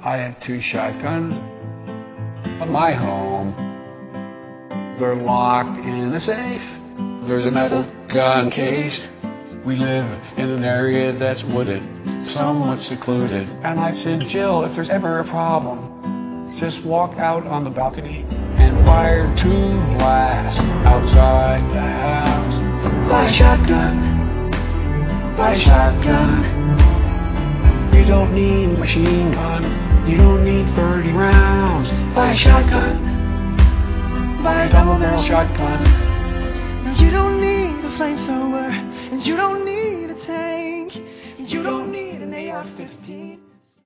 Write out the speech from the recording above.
I have 2 shotguns at my home. They're locked in a safe. There's a metal gun case. We live in an area that's wooded, somewhat secluded. And I said, Jill, if there's ever a problem, just walk out on the balcony and fire 2 blasts outside the house. Buy a shotgun, buy a shotgun. You don't need a machine gun, you don't need 30 rounds. Buy a shotgun, buy a double barrel shotgun. No, you don't need a flamethrower, and you don't need a tank, and you don't need an AR-15.